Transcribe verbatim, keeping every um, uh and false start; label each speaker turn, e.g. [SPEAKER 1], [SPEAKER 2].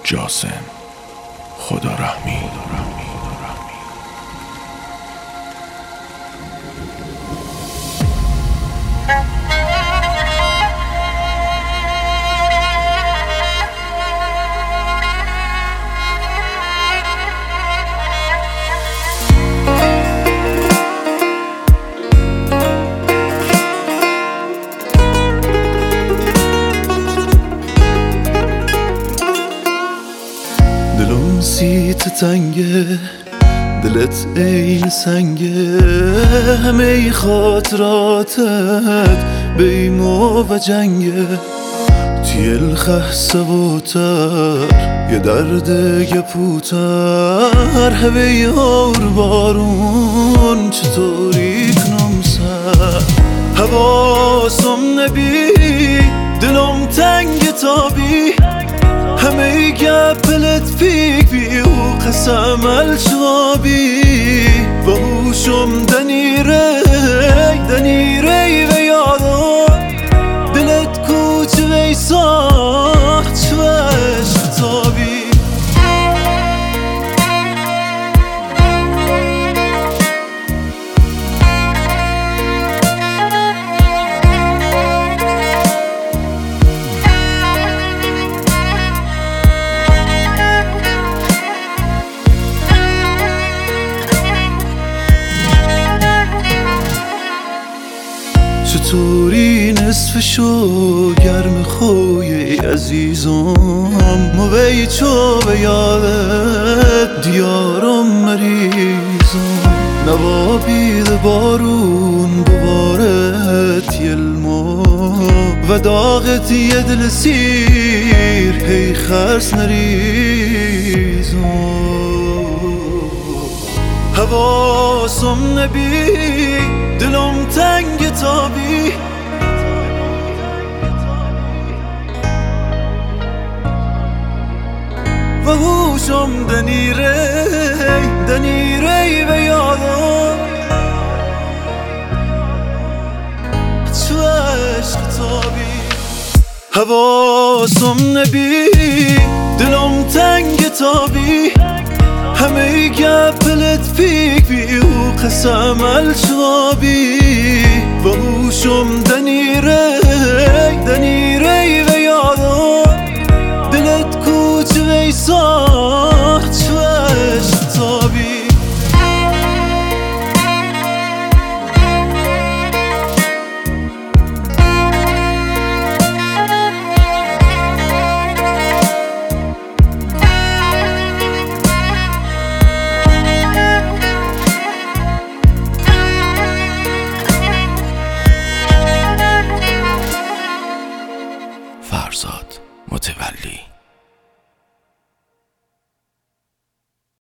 [SPEAKER 1] جاسم خدا رحمی.
[SPEAKER 2] دلم سیت تنگه، دلت عین سنگه، همه خاطراتت بیمو و جنگه. توی الخه سبوتر یه درد گپوتر، هوی هور بارون چطوری کنم سر. حواسم نبی دلم تنگ تابی، همه گپلت پیک بی و قسم الشوابی. و هوشم دنیره دنیره و یادم دلت کوچ وی ساخت شوش تابی. چطوری نصف شو گرم خوی عزیزم، موی چو به یادت دیارم مریضم. نوابید بارون ببارت یلمو و داغت یه دل سیر هی خرس نریزم. حواسم نبی دلم تنگ تابی، و هوشم دنیره دنیره و یادم چو عشق تابی. حواسم نبی دلم تنگ تابی، همه گپلت پیک بی و قسم الشوابی. و هوشم دنیره دنیره و یادم دلت کوچ وی ساخت شوش تابی.
[SPEAKER 1] فرزاد متولی.